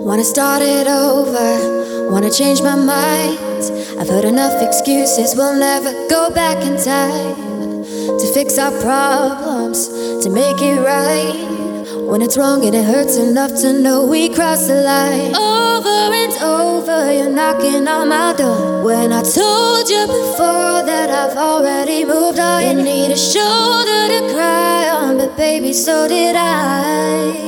Wanna start it over, wanna change my mind. I've heard enough excuses, we'll never go back in time to fix our problems, to make it right. When it's wrong and it hurts enough to know we crossed the line. Over and over, you're knocking on my door. When I told you before that I've already moved on. You need a shoulder to cry on, but baby, so did I.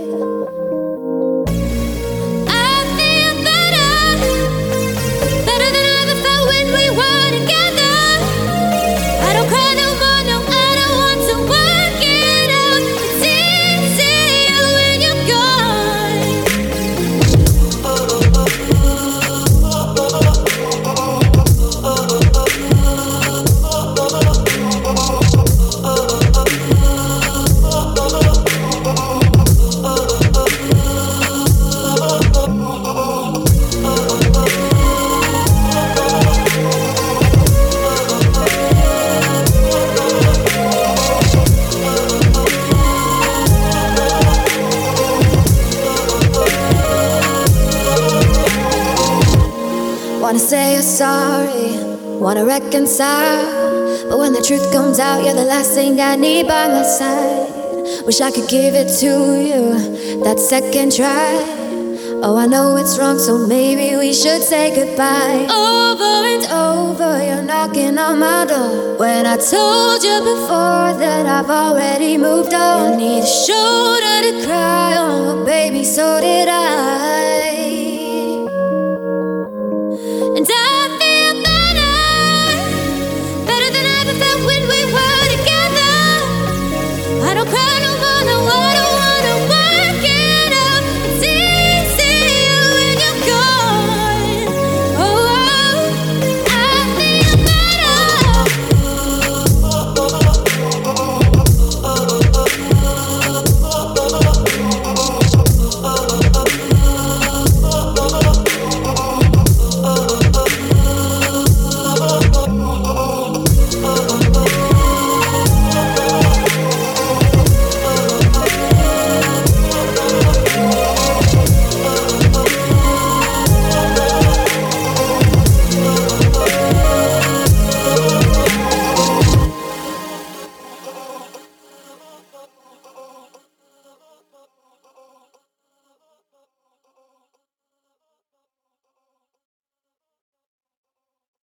Wanna say you're sorry, wanna reconcile, but when the truth comes out, you're the last thing I need by my side. Wish I could give it to you, that second try. Oh, I know it's wrong, so maybe we should say goodbye. Over and over, you're knocking on my door. When I told you before that I've already moved on. You need a shoulder to cry on, but baby, so did I.